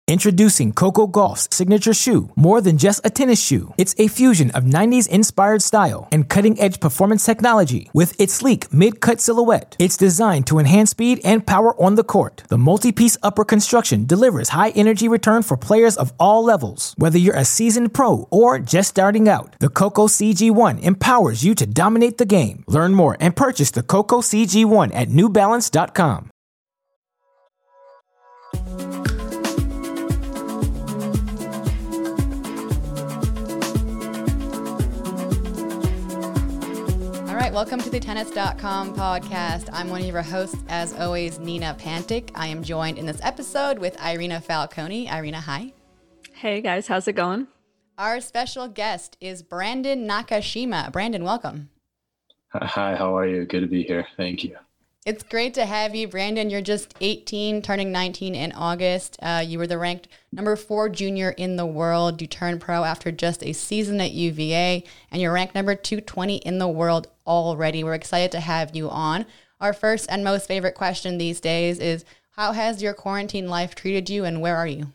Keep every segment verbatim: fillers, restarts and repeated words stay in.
Introducing Coco Gauff's signature shoe, more than just a tennis shoe. It's a fusion of nineties-inspired style and cutting-edge performance technology. With its sleek mid-cut silhouette, it's designed to enhance speed and power on the court. The multi-piece upper construction delivers high-energy return for players of all levels. Whether you're a seasoned pro or just starting out, the Coco C G one empowers you to dominate the game. Learn more and purchase the Coco C G one at new balance dot com. Welcome to the tennis dot com podcast. I'm one of your hosts, as always, Nina Pantic. I am joined in this episode with Irina Falconi. Irina, hi. Hey guys, how's it going? Our special guest is Brandon Nakashima. Brandon, welcome. Hi, how are you? Good to be here. Thank you. It's great to have you, Brandon. You're just eighteen, turning nineteen in August. Uh, you were the ranked number four junior in the world. You turned pro after just a season at U V A, and you're ranked number two twenty in the world already. We're excited to have you on. Our first and most favorite question these days is, how has your quarantine life treated you, and where are you?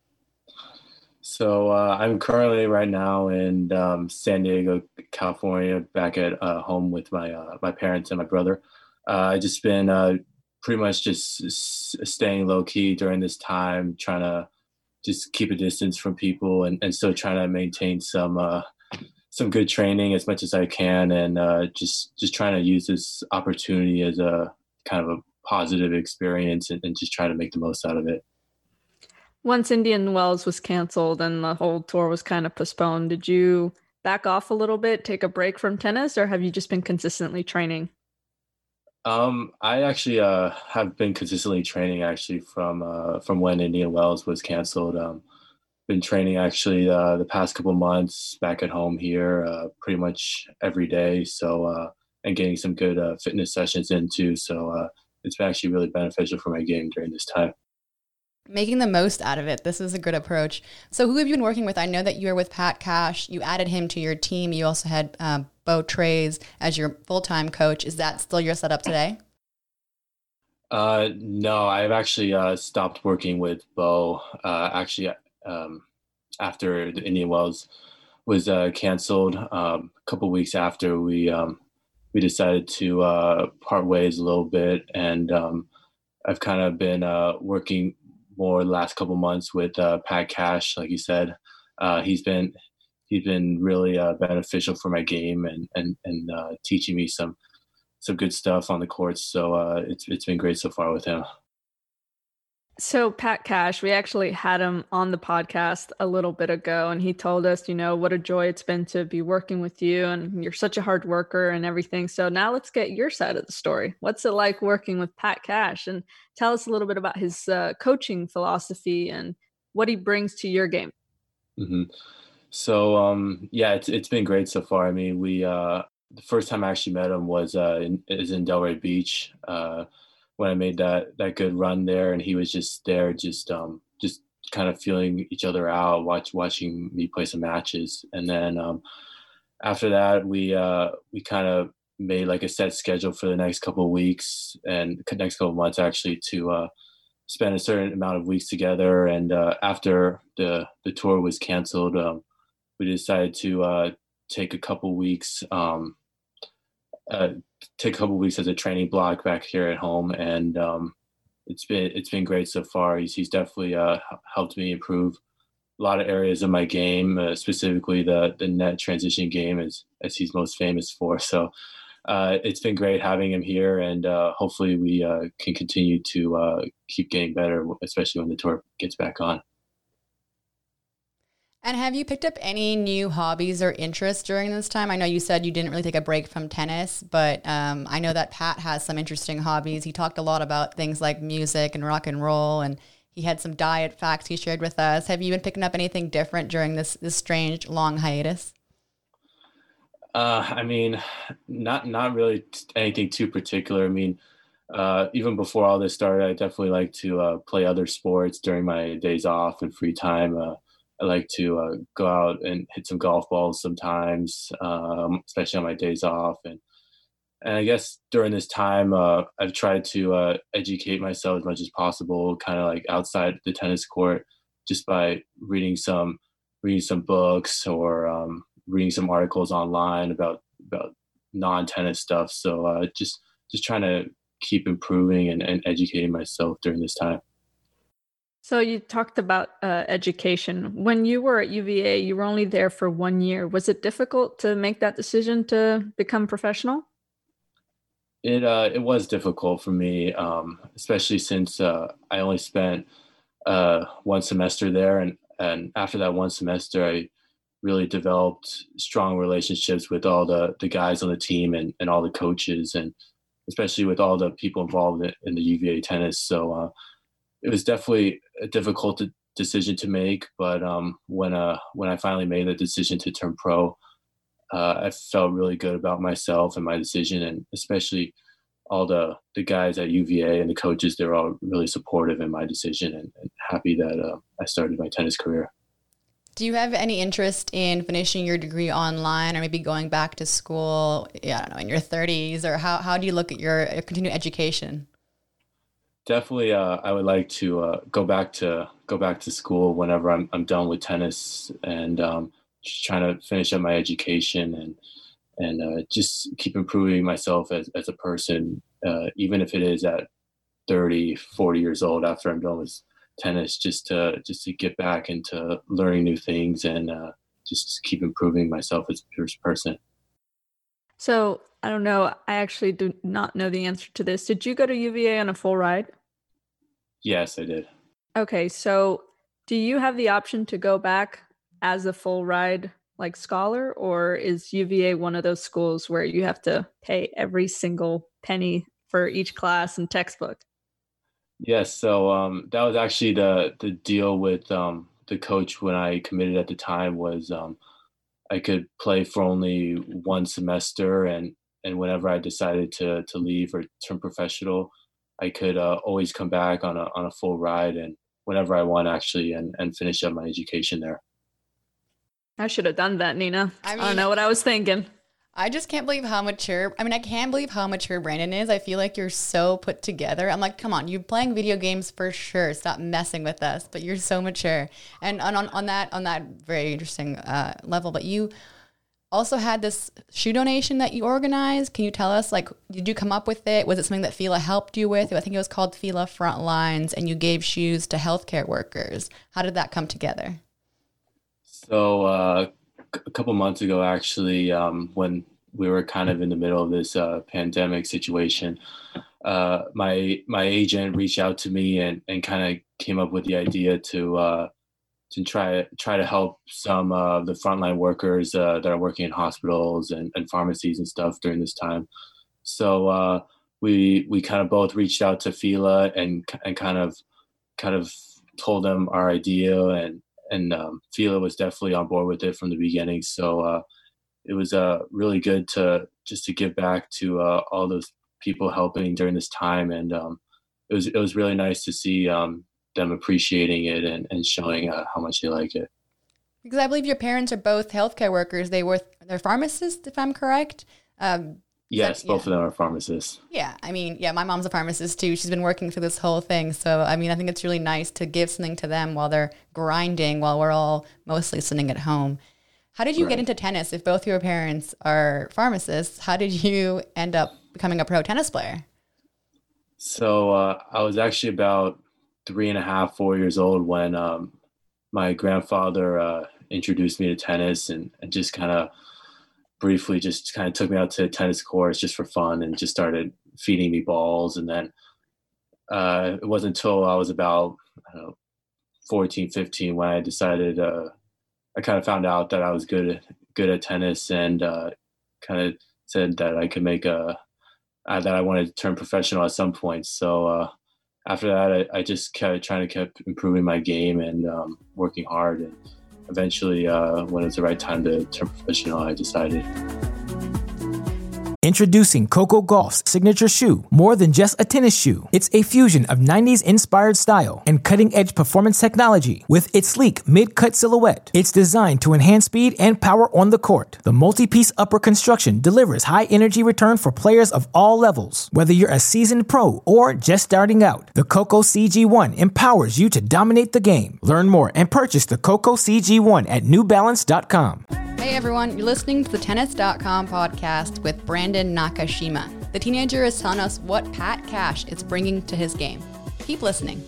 So uh, I'm currently right now in um, San Diego, California, back at uh, home with my uh, my parents and my brother. Uh, I just been uh, pretty much just s- staying low key during this time, trying to just keep a distance from people, and, and still trying to maintain some uh, some good training as much as I can, and uh, just just trying to use this opportunity as a kind of a positive experience, and, and just try to make the most out of it. Once Indian Wells was canceled and the whole tour was kind of postponed, did you back off a little bit, take a break from tennis, or have you just been consistently training? Um, I actually uh, have been consistently training actually from uh, from when Indian Wells was canceled. Um, been training actually uh, the past couple months back at home here, uh, pretty much every day. So uh, and getting some good uh, fitness sessions in too. So uh, it's been actually really beneficial for my game during this time. Making the most out of it. This is a good approach. So who have you been working with? I know that you were with Pat Cash. You added him to your team. You also had um, Bo Trays as your full-time coach. Is that still your setup today? Uh, no, I've actually uh, stopped working with Bo. Uh, actually, um, after the Indian Wells was uh, canceled, um, a couple weeks after we um, we decided to uh, part ways a little bit, and um, I've kind of been uh, working more the last couple months with uh, Pat Cash, like you said. Uh, he's been he's been really uh, beneficial for my game, and and and uh, teaching me some some good stuff on the courts. So uh, it's it's been great so far with him. So Pat Cash, we actually had him on the podcast a little bit ago, and he told us, you know, what a joy it's been to be working with you, and you're such a hard worker and everything. So now let's get your side of the story. What's it like working with Pat Cash? And tell us a little bit about his uh, coaching philosophy and what he brings to your game. Mm-hmm. So um, yeah, it's it's been great so far. I mean, we uh, the first time I actually met him was uh, in, is in Delray Beach. Uh, when I made that that good run there, and he was just there, just um, just kind of feeling each other out, watch watching me play some matches, and then um, after that, we uh, we kind of made like a set schedule for the next couple of weeks and next couple of months actually to uh, spend a certain amount of weeks together. And uh, after the the tour was canceled, um, we decided to uh, take a couple weeks. Um, uh, take a couple of weeks as a training block back here at home, and um, it's been it's been great so far. He's he's definitely uh, helped me improve a lot of areas of my game, uh, specifically the the net transition game, as as he's most famous for. So uh, it's been great having him here, and uh, hopefully we uh, can continue to uh, keep getting better, especially when the tour gets back on. And have you picked up any new hobbies or interests during this time? I know you said you didn't really take a break from tennis, but um, I know that Pat has some interesting hobbies. He talked a lot about things like music and rock and roll, and he had some diet facts he shared with us. Have you been picking up anything different during this this strange long hiatus? Uh, I mean, not not really anything too particular. I mean, uh, even before all this started, I definitely like to uh, play other sports during my days off and free time. Uh, I like to uh, go out and hit some golf balls sometimes, um, especially on my days off. And and I guess during this time, uh, I've tried to uh, educate myself as much as possible, kind of like outside the tennis court, just by reading some reading some books or um, reading some articles online about about non-tennis stuff. So uh, just just trying to keep improving and, and educating myself during this time. So you talked about uh, education. When you were at U V A, you were only there for one year. Was it difficult to make that decision to become professional? It uh, it was difficult for me, um, especially since uh, I only spent uh, one semester there, and, and after that one semester, I really developed strong relationships with all the, the guys on the team and, and all the coaches, and especially with all the people involved in, in the U V A tennis. So uh, it was definitely a difficult decision to make, but um, when uh, when I finally made the decision to turn pro, uh, I felt really good about myself and my decision, and especially all the, the guys at U V A and the coaches. They're all really supportive in my decision, and, and happy that uh, I started my tennis career. Do you have any interest in finishing your degree online, or maybe going back to school, yeah, I don't know, in your thirties, or how, how do you look at your continued education? Definitely, uh, I would like to uh, go back to go back to school whenever I'm I'm done with tennis, and um, just trying to finish up my education and and uh, just keep improving myself as as a person, uh, even if it is at thirty, forty years old after I'm done with tennis, just to just to get back into learning new things and uh, just keep improving myself as a person. So I don't know. I actually do not know the answer to this. Did you go to U V A on a full ride? Yes, I did. Okay, so do you have the option to go back as a full ride like scholar, or is U V A one of those schools where you have to pay every single penny for each class and textbook? Yes, so um, that was actually the the deal with um, the coach when I committed at the time was um, I could play for only one semester, and, and whenever I decided to to leave or turn professional, I could uh, always come back on a on a full ride and whenever I want actually and, and finish up my education there. I should have done that, Nina. I, mean, I don't know what I was thinking. I just can't believe how mature, I mean, I can't believe how mature Brandon is. I feel like you're so put together. I'm like, come on, you're playing video games for sure. Stop messing with us, but you're so mature. And on, on, on that, on that very interesting uh, level, but you also had this shoe donation that you organized. Can you tell us, like, did you come up with it? Was it something that Fila helped you with? I think it was called Fila Frontlines, and you gave shoes to healthcare workers. How did that come together? So uh, a couple months ago, actually, um, when we were kind of in the middle of this uh, pandemic situation, uh, my my agent reached out to me and, and kind of came up with the idea to uh, to try try to help some of the frontline workers uh, that are working in hospitals and, and pharmacies and stuff during this time. So uh, we we kind of both reached out to Fila and and kind of kind of told them our idea, and and um, Fila was definitely on board with it from the beginning. So uh, it was uh, really good to just to give back to uh, all those people helping during this time, and um, it was it was really nice to see um, them appreciating it and, and showing uh, how much they like it. Because I believe your parents are both healthcare workers. They were they're pharmacists, if I'm correct. Um, yes, that, both yeah. of them are pharmacists. Yeah, I mean, yeah, my mom's a pharmacist too. She's been working through this whole thing. So, I mean, I think it's really nice to give something to them while they're grinding, while we're all mostly sitting at home. How did you right. get into tennis? If both your parents are pharmacists, how did you end up becoming a pro tennis player? So uh, I was actually about three and a half, four years old when um, my grandfather uh, introduced me to tennis, and, and just kind of briefly just kind of took me out to tennis courts just for fun and just started feeding me balls. And then uh, it wasn't until I was about, I don't know, fourteen, fifteen when I decided, uh, I kind of found out that I was good at, good at tennis, and uh, kind of said that I could make a, uh, that I wanted to turn professional at some point. So uh, after that, I, I just kept trying to keep improving my game and um, working hard. And eventually, uh, when it was the right time to turn professional, I decided. Introducing Coco Golf's signature shoe, more than just a tennis shoe. It's a fusion of nineties inspired style and cutting-edge performance technology. With its sleek mid-cut silhouette, it's designed to enhance speed and power on the court. The multi-piece upper construction delivers high-energy return for players of all levels. Whether you're a seasoned pro or just starting out, the Coco C G one empowers you to dominate the game. Learn more and purchase the Coco C G one at new balance dot com. Hey everyone, you're listening to the tennis dot com podcast with Brandon Nakashima. The teenager is telling us what Pat Cash is bringing to his game. Keep listening.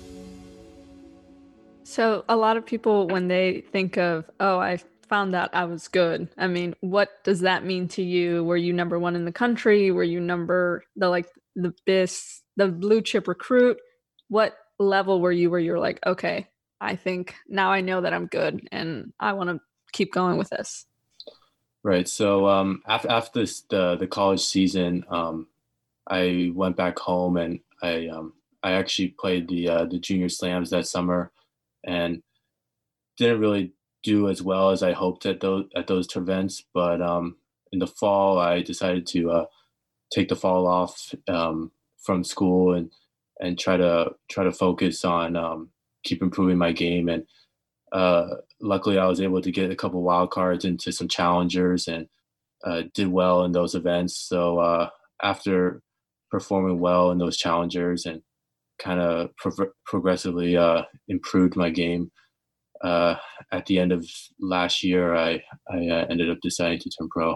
So a lot of people, when they think of, oh, I found out I was good, I mean, what does that mean to you? Were you number one in the country? Were you number the like the bis, the blue chip recruit? What level were you where you're like, okay, I think now I know that I'm good and I want to keep going with this? Right. So um, after after this, the the college season, um, I went back home and I um, I actually played the uh, the junior slams that summer, and didn't really do as well as I hoped at those at those events. But um, in the fall, I decided to uh, take the fall off um, from school and and try to try to focus on um, keep improving my game. And uh, luckily, I was able to get a couple wild cards into some challengers and uh, did well in those events. So uh, after performing well in those challengers and kind of pro- progressively uh, improved my game, uh, at the end of last year, I, I uh, ended up deciding to turn pro.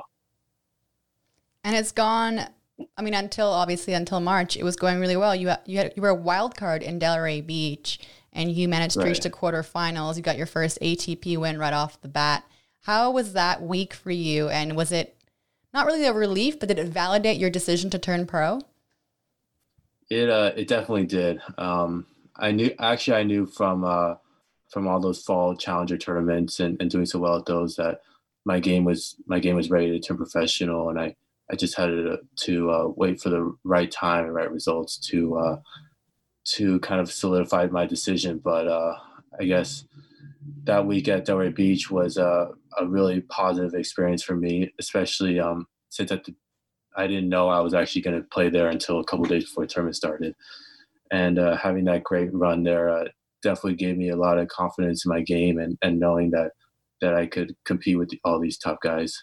And it's gone, I mean, until obviously until March, it was going really well. You you had you were a wild card in Delray Beach, and you managed to Right. reach the quarterfinals. You got your first A T P win right off the bat. How was that week for you? And was it not really a relief, but did it validate your decision to turn pro? It uh, it definitely did. Um, I knew actually I knew from uh, from all those fall challenger tournaments and, and doing so well at those that my game was my game was ready to turn professional, and I, I just had to, to uh, wait for the right time and right results to uh, to kind of solidify my decision. But uh, I guess that week at Delray Beach was uh, a really positive experience for me, especially um, since at the, I didn't know I was actually going to play there until a couple of days before the tournament started. And uh, having that great run there uh, definitely gave me a lot of confidence in my game and, and knowing that that I could compete with all these top guys.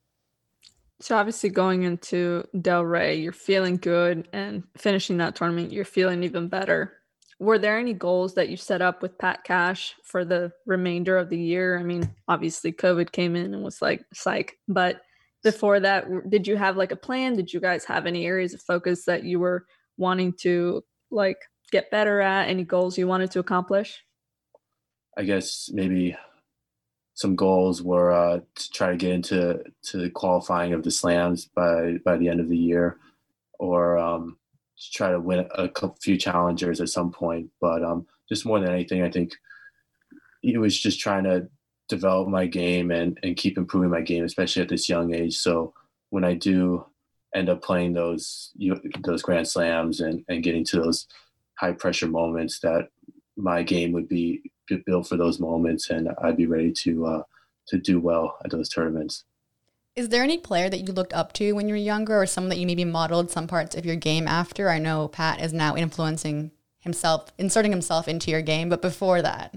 So obviously going into Delray, you're feeling good, and finishing that tournament, you're feeling even better. Were there any goals that you set up with Pat Cash for the remainder of the year? I mean, obviously COVID came in and was like, psych. But before that, did you have like a plan? Did you guys have any areas of focus that you were wanting to like get better at? Any goals you wanted to accomplish? I guess maybe some goals were uh, to try to get into to the qualifying of the slams by, by the end of the year, or um, to try to win a couple, few challengers at some point. But um, just more than anything, I think it was just trying to develop my game and, and keep improving my game, especially at this young age. So when I do end up playing those you, those Grand Slams and, and getting to those high pressure moments, that my game would be built for those moments, and I'd be ready to uh, to do well at those tournaments. Is there any player that you looked up to when you were younger, or someone that you maybe modeled some parts of your game after? I know Pat is now influencing himself, inserting himself into your game, but before that?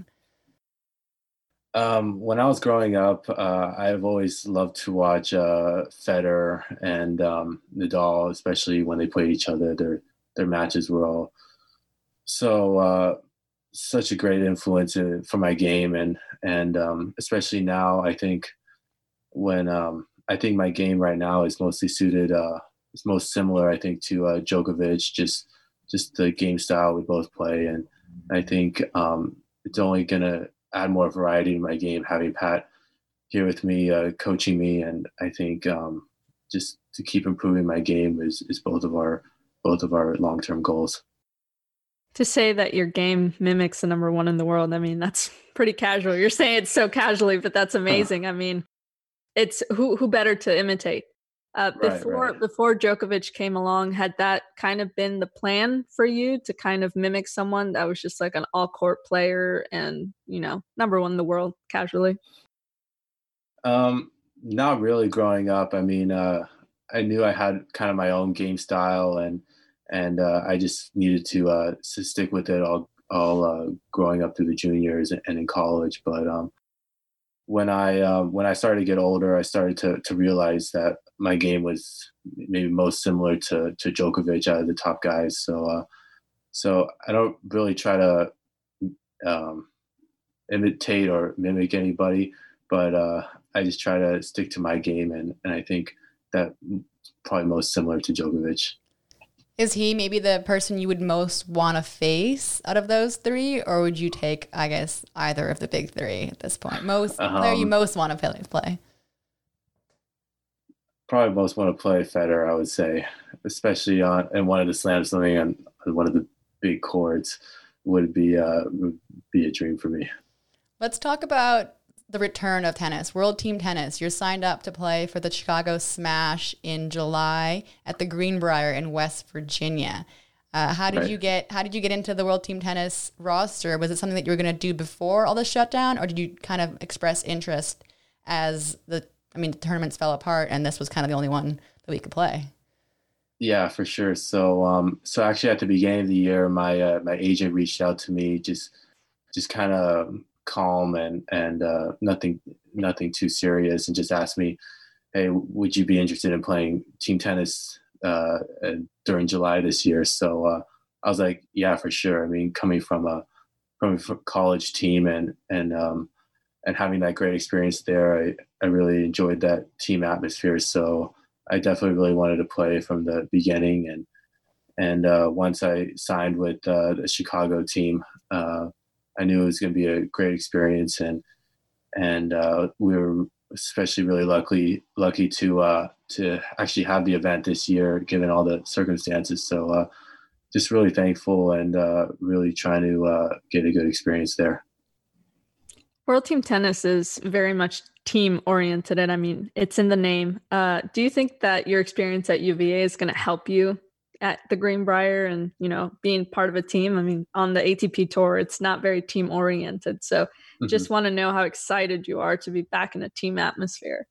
Um, when I was growing up, uh, I've always loved to watch uh, Federer and um, Nadal, especially when they played each other. Their their matches were all so uh, such a great influence in, for my game, and and um, especially now, I think when um, I think my game right now is mostly suited, uh, it's most similar, I think, to uh, Djokovic, just just the game style we both play, and I think um, it's only gonna add more variety to my game having Pat here with me, uh, coaching me, and I think um, just to keep improving my game is is both of our both of our long term goals. To say that your game mimics the number one in the world, I mean, that's pretty casual. You're saying it so casually, but that's amazing. I mean, it's who who better to imitate? Uh, Right, before right. before Djokovic came along, had that kind of been the plan for you, to kind of mimic someone that was just like an all-court player and, you know, number one in the world casually? Um, not really growing up. I mean, uh, I knew I had kind of my own game style, and and uh, I just needed to uh, to stick with it all all uh, growing up through the juniors and, and in college. But um, when I uh, when I started to get older, I started to to realize that my game was maybe most similar to to Djokovic out of the top guys. So uh, so I don't really try to um, imitate or mimic anybody, but uh, I just try to stick to my game, and and I think that probably most similar to Djokovic. Is he maybe the person you would most want to face out of those three, or would you take, I guess, either of the big three at this point? Most um, player you most want to play? Probably most want to play Federer, I would say, especially on in one of the Slam Slamming on, on one of the big courts would be uh, would be a dream for me. Let's talk about the return of tennis, World Team Tennis. You're signed up to play for the Chicago Smash in July at the Greenbrier in West Virginia. Uh, how did right. you get How did you get into the World Team Tennis roster? Was it something that you were going to do before all the shutdown, or did you kind of express interest as the I mean the tournaments fell apart and this was kind of the only one that we could play? Yeah, for sure. So um, so actually at the beginning of the year, my uh, my agent reached out to me, just just kind of calm and and uh, nothing nothing too serious, and just asked me, hey, would you be interested in playing team tennis uh, during July this year? So uh, I was like, yeah, for sure. I mean, coming from a from a college team and and um, and having that great experience there, I, I really enjoyed that team atmosphere. So I definitely really wanted to play from the beginning. And and uh, once I signed with uh, the Chicago team, uh, I knew it was going to be a great experience, and and uh, we were especially really lucky lucky to uh, to actually have the event this year, given all the circumstances. So uh, just really thankful, and uh, really trying to uh, get a good experience there. World Team Tennis is very much team oriented, and I mean it's in the name. Uh, do you think that your experience at U V A is going to help you at the Greenbrier and, you know, being part of a team? I mean, on the A T P tour, it's not very team oriented. So mm-hmm. just want to know how excited you are to be back in a team atmosphere.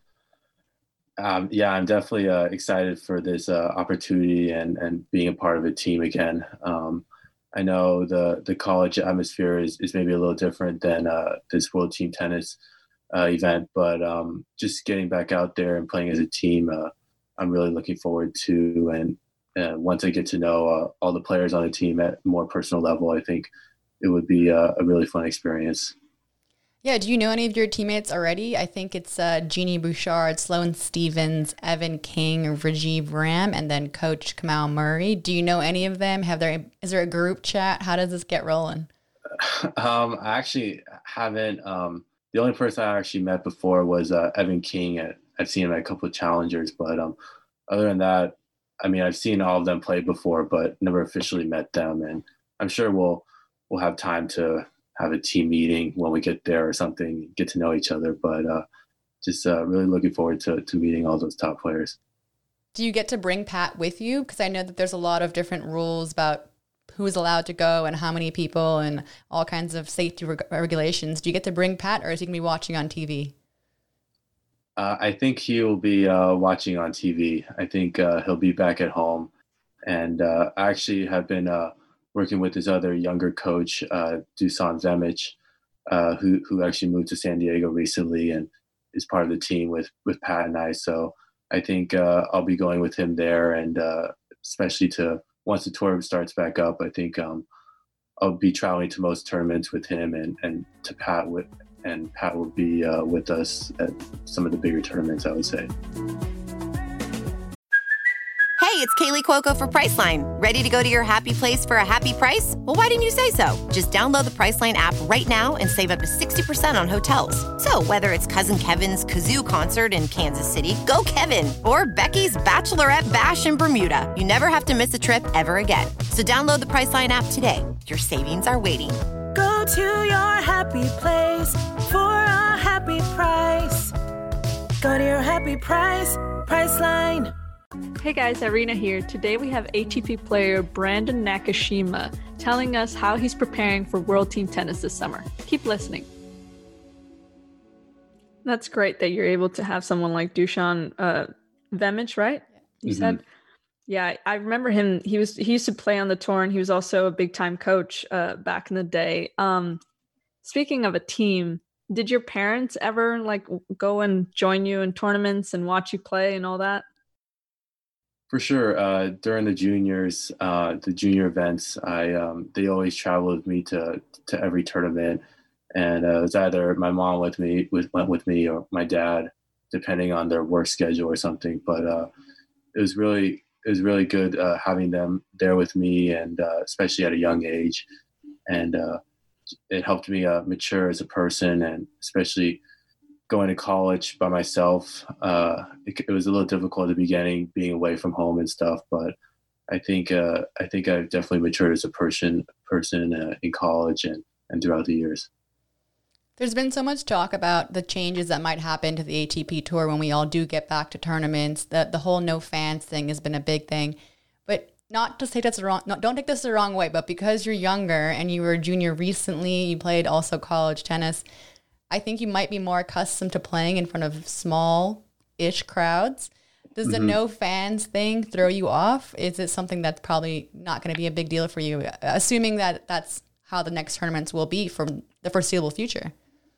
Um, yeah, I'm definitely uh, excited for this uh, opportunity and, and being a part of a team again. Um, I know the, the college atmosphere is, is maybe a little different than uh, this World Team Tennis uh, event, but um, just getting back out there and playing as a team, uh, I'm really looking forward to. And And once I get to know uh, all the players on the team at a more personal level, I think it would be a, a really fun experience. Yeah. Do you know any of your teammates already? I think it's uh, Jeannie Bouchard, Sloane Stevens, Evan King, Rajiv Ram, and then Coach Kamal Murray. Do you know any of them? Have there is there a group chat? How does this get rolling? Um, I actually haven't. Um, the only person I actually met before was uh, Evan King. At, I've seen him at a couple of challengers, but um, other than that, I mean, I've seen all of them play before, but never officially met them. And I'm sure we'll we'll have time to have a team meeting when we get there or something, get to know each other. But uh, just uh, really looking forward to, to meeting all those top players. Do you get to bring Pat with you? Because I know that there's a lot of different rules about who's allowed to go and how many people and all kinds of safety reg- regulations. Do you get to bring Pat, or is he going to be watching on T V? Uh, I think he will be uh, watching on T V. I think uh, he'll be back at home. And uh, I actually have been uh, working with his other younger coach, uh, Dusan Vemic, uh, who who actually moved to San Diego recently and is part of the team with, with Pat and I. So I think uh, I'll be going with him there. And uh, especially to once the tour starts back up, I think um, I'll be traveling to most tournaments with him and, and to Pat with and Pat will be uh, with us at some of the bigger tournaments, I would say. Hey, it's Kaylee Cuoco for Priceline. Ready to go to your happy place for a happy price? Well, why didn't you say so? Just download the Priceline app right now and save up to sixty percent on hotels. So whether it's Cousin Kevin's Kazoo Concert in Kansas City, go Kevin, or Becky's Bachelorette Bash in Bermuda, you never have to miss a trip ever again. So download the Priceline app today. Your savings are waiting. Go to your happy place for a happy price. Go to your happy price, Priceline. Hey guys, Irina here. Today we have A T P player Brandon Nakashima telling us how he's preparing for World Team Tennis this summer. Keep listening. That's great that you're able to have someone like Dusan uh, Vemich, right? You Mm-hmm. said? Yeah, I remember him. He was he used to play on the tour, and he was also a big time coach uh, back in the day. Um, speaking of a team, did your parents ever like go and join you in tournaments and watch you play and all that? For sure. Uh, during the juniors, uh, the junior events, I um, they always traveled with me to to every tournament, and uh, it was either my mom with me with went with me or my dad, depending on their work schedule or something. But uh, it was really it was really good uh, having them there with me, and uh, especially at a young age, and uh, it helped me uh, mature as a person, and especially going to college by myself. Uh, it, it was a little difficult at the beginning, being away from home and stuff. But I think uh, I think I've definitely matured as a person person uh, in college and, and throughout the years. There's been so much talk about the changes that might happen to the A T P Tour when we all do get back to tournaments. The the whole no fans thing has been a big thing. But not to take this the wrong, no, don't take this the wrong way, but because you're younger and you were a junior recently, you played also college tennis, I think you might be more accustomed to playing in front of small-ish crowds. Does the mm-hmm. no fans thing throw you off? Is it something that's probably not going to be a big deal for you, assuming that that's how the next tournaments will be for the foreseeable future?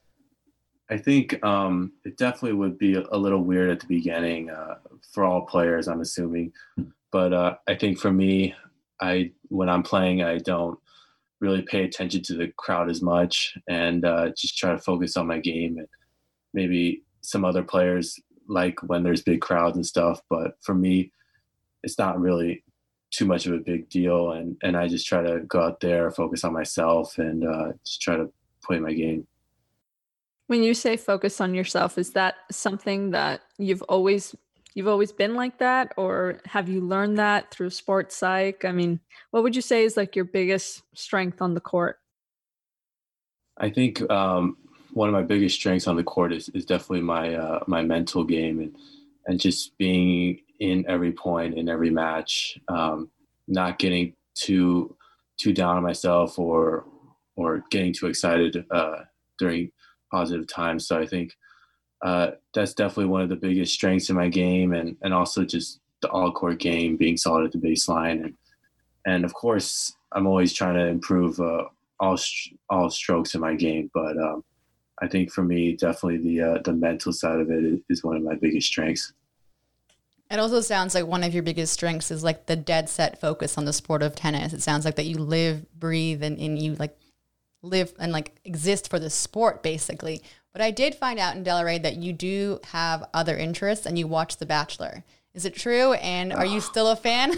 I think um, it definitely would be a little weird at the beginning uh, for all players, I'm assuming. But uh, I think for me, I when I'm playing, I don't really pay attention to the crowd as much, and uh, just try to focus on my game. And maybe some other players like when there's big crowds and stuff, but for me, it's not really too much of a big deal. And, and I just try to go out there, focus on myself, and uh, just try to play my game. When you say focus on yourself, is that something that you've always You've always been like that, or have you learned that through sports psych? I mean, what would you say is like your biggest strength on the court? I think um, one of my biggest strengths on the court is, is definitely my uh, my mental game, and and just being in every point in every match, um, not getting too too down on myself or or getting too excited uh, during positive times. So I think. Uh, that's definitely one of the biggest strengths in my game, and, and also just the all-court game, being solid at the baseline. And, and of course, I'm always trying to improve uh, all all strokes in my game. But um, I think for me, definitely the uh, the mental side of it is one of my biggest strengths. It also sounds like one of your biggest strengths is like the dead set focus on the sport of tennis. It sounds like that you live, breathe, and, and you like live and like exist for the sport, basically. But I did find out in Delray that you do have other interests and you watch The Bachelor. Is it true? And are you still a fan?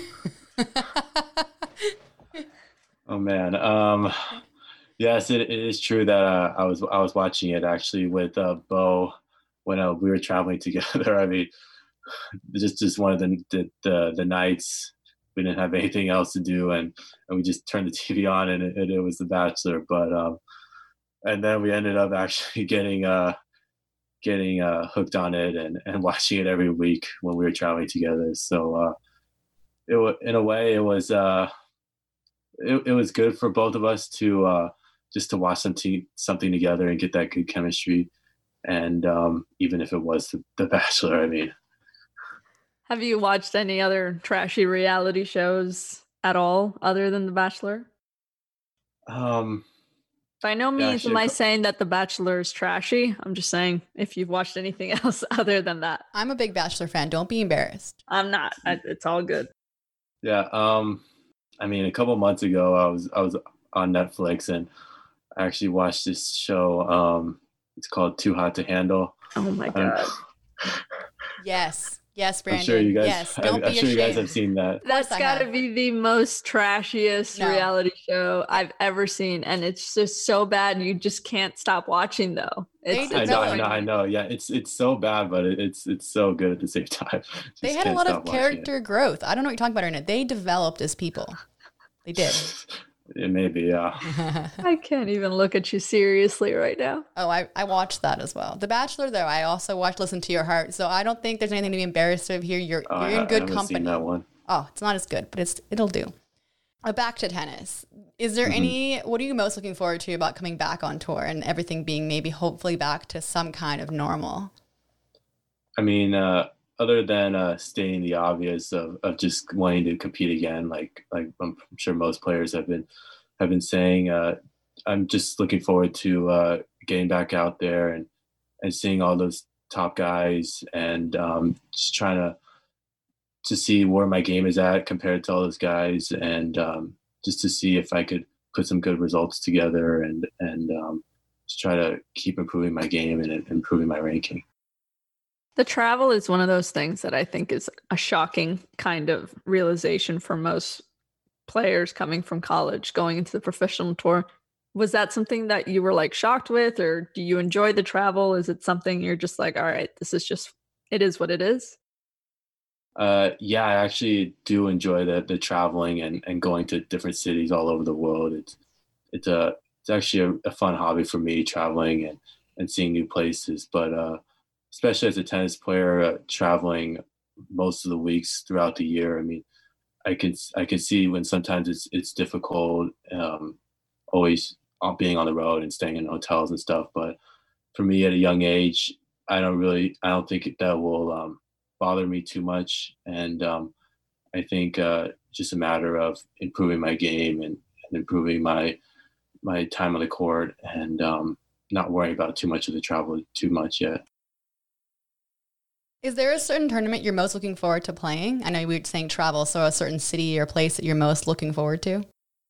Oh man, um, yes, it, it is true that uh, I was I was watching it actually with uh, Bo when uh, we were traveling together. I mean, just just one of the the the, the nights we didn't have anything else to do, and, and we just turned the T V on, and it, and it was The Bachelor. But um, and then we ended up actually getting uh getting uh hooked on it and, and watching it every week when we were traveling together. So uh, it was, in a way, it was uh it, it was good for both of us to uh just to watch something something together and get that good chemistry. And um, even if it was the, the Bachelor, I mean. Have you watched any other trashy reality shows at all other than The Bachelor? Um. By no means yeah, am I saying that The Bachelor is trashy. I'm just saying if you've watched anything else other than that. I'm a big Bachelor fan. Don't be embarrassed. I'm not. I, it's all good. Yeah. Um. I mean, a couple months ago, I was I was on Netflix and I actually watched this show. Um, it's called Too Hot to Handle. Oh my god. Yes. Yes, Brandon. I'm sure you guys. Yes, don't I'm be sure ashamed. you guys have seen that. That's got to be the most trashiest no. reality show I've ever seen, and it's just so bad. You just can't stop watching, though. It's, I it's know, I know, I know. Yeah, it's it's so bad, but it, it's it's so good at the same time. Just they had a lot of character growth. I don't know what you're talking about, Internet. They developed as people. They did. It may be, yeah. I can't even look at you seriously right now. Oh, I, I watched that as well. The Bachelor, though, I also watched Listen to Your Heart. So I don't think there's anything to be embarrassed of here. You're oh, you're I, in good I haven't company. Seen that one. Oh, it's not as good, but it's it'll do. Uh, back to tennis. Is there mm-hmm. any, what are you most looking forward to about coming back on tour and everything being maybe hopefully back to some kind of normal? I mean, uh, other than uh, stating the obvious of, of just wanting to compete again, like like I'm sure most players have been have been saying, uh, I'm just looking forward to uh, getting back out there and and seeing all those top guys and um, just trying to to see where my game is at compared to all those guys, and um, just to see if I could put some good results together and and um, just try to keep improving my game and improving my ranking. The travel is one of those things that I think is a shocking kind of realization for most players coming from college, going into the professional tour. Was that something that you were like shocked with, or do you enjoy the travel? Is it something you're just like, all right, this is just, it is what it is? Uh, yeah, I actually do enjoy the the traveling and, and going to different cities all over the world. It's it's a it's actually a, a fun hobby for me, traveling and, and seeing new places. But uh, especially as a tennis player, uh, traveling most of the weeks throughout the year. I mean, I can I can see when sometimes it's it's difficult, um, always being on the road and staying in hotels and stuff. But for me, at a young age, I don't really I don't think that will um, bother me too much. And um, I think uh, just a matter of improving my game and, and improving my my time on the court and um, not worrying about too much of the travel too much yet. Is there a certain tournament you're most looking forward to playing? I know we were saying travel, so a certain city or place that you're most looking forward to?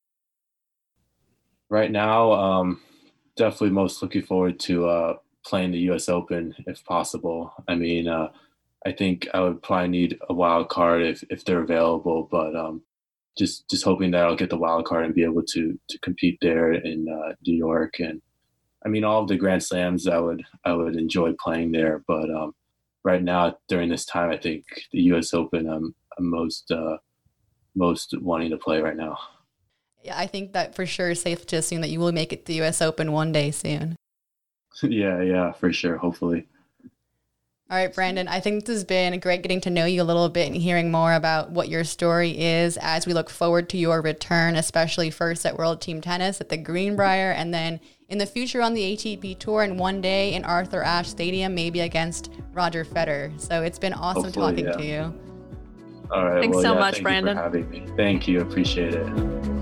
Right now, um, definitely most looking forward to uh, playing the U S Open if possible. I mean, uh, I think I would probably need a wild card if, if they're available, but um, just just hoping that I'll get the wild card and be able to to compete there in uh, New York. And I mean, all of the Grand Slams, I would I would enjoy playing there, but um, right now during this time, I think the U S Open I'm, I'm most uh, most wanting to play right now. Yeah, I think that for sure is safe to assume that you will make it to the U S Open one day soon. yeah, yeah, for sure. Hopefully. All right, Brandon, I think this has been great getting to know you a little bit and hearing more about what your story is as we look forward to your return, especially first at World Team Tennis at the Greenbrier, and then in the future on the A T P Tour, and one day in Arthur Ashe Stadium, maybe against Roger Federer. So it's been awesome Hopefully, talking yeah. to you. All right. Thanks well, so yeah, much, thank Brandon. You for having me. Thank you. Appreciate it.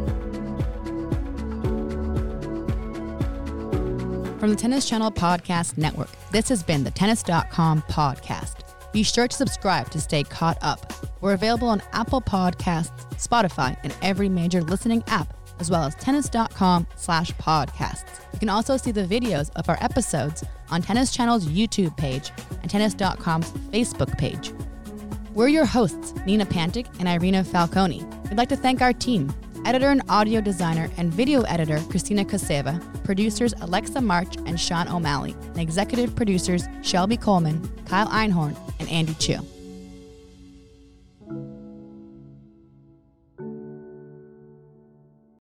From the Tennis Channel Podcast Network, this has been the Tennis dot com podcast. Be sure to subscribe to stay caught up. We're available on Apple Podcasts, Spotify, and every major listening app, as well as tennis dot com slash podcasts. You can also see the videos of our episodes on Tennis Channel's YouTube page and tennis dot com's Facebook page. We're your hosts, Nina Pantic and Irina Falcone. We'd like to thank our team, editor and audio designer and video editor Christina Koseva, producers Alexa March and Sean O'Malley, and executive producers Shelby Coleman, Kyle Einhorn, and Andy Chu.